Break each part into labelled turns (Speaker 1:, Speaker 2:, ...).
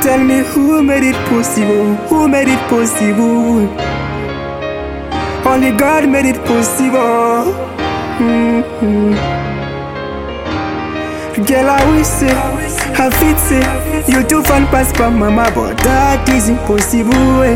Speaker 1: Tell me who made it possible? Who made it possible? Only God made it possible. Girl, I wish say, I fit say, you too fun pass for mama, but that is impossible.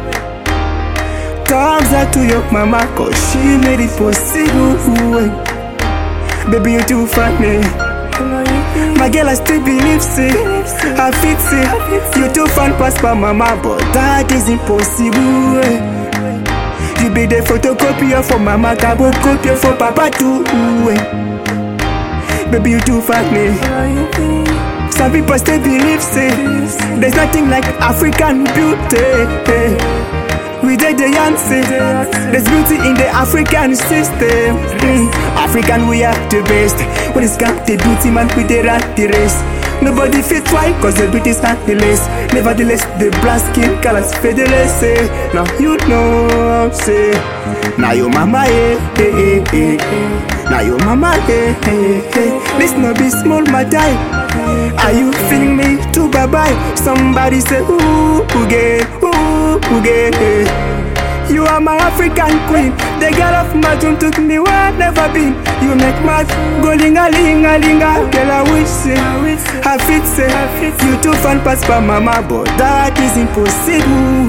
Speaker 1: Thumbs up to your mama, cause she made it possible. Baby, you too funny. My girl, I still believe say, I fit say, you too fun pass for mama, but that is impossible. You be the photocopier for mama, carbon copier for papa too. Baby, you too funny. Some people still believe say, there's nothing like African beauty. We did the answer. There's beauty in the African system. African, we are the best. When it's got the beauty, man, we did run the race. Nobody fit try, cause the beauty's not the less. Nevertheless, the black skin colors fade the less. Now you know, say. Now your mama, now your mama, This no be small matter. Are you feeling me too? Bye bye. Somebody say, ooh, again, ooh, again. You are my African queen. The girl of my dream took me where I've never been. You make mad, go linga-linga-linga. Girl, I wish say, I fit say, you too fun pass for mama, but that is impossible.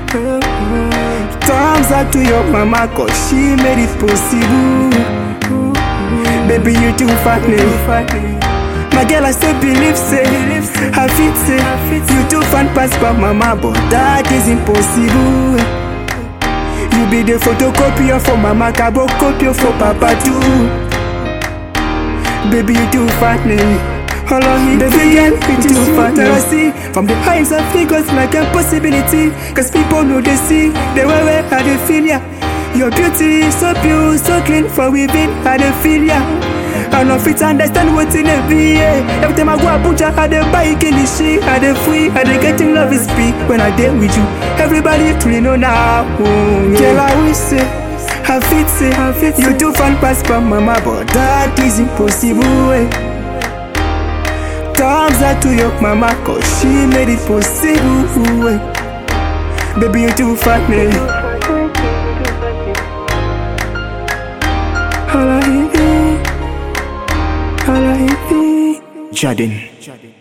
Speaker 1: Thumbs up to your mama, cause she made it possible. Baby, you too funny. My girl, I still believe say, I fit say, you too fun pass for mama, but that is impossible. You be the photocopier for mama, carbon copier for papa too. Baby, you too funny. Baby girl, you too funny. From the heights of figures like a possibility, cause people know they see the way how they feel ya. Your beauty is so pure, so clean for within, how they feel ya. I don't fit understand what's in a VA. Every time I go Abuja, I dey buy kilishi, I dey free, I dey getting love is free. When I dey with you, everybody truly know now. Girl, I wish say, I fit say, you too fun pass for mama, but that is impossible. Thumbs up to your mama, cause she made it possible. Baby, you too funny. Jaden.